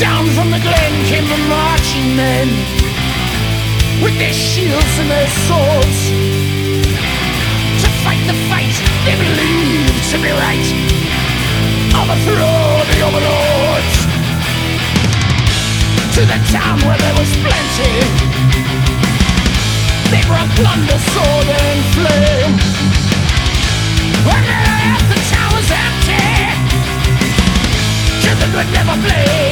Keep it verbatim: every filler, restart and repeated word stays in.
Down from the glen came the marching men, with their shields and their swords, to fight the fight they believed to be right, overthrow the overlords. To the town where there was plenty, they brought plunder, sword and flame. When they left, the town was empty, children would never play.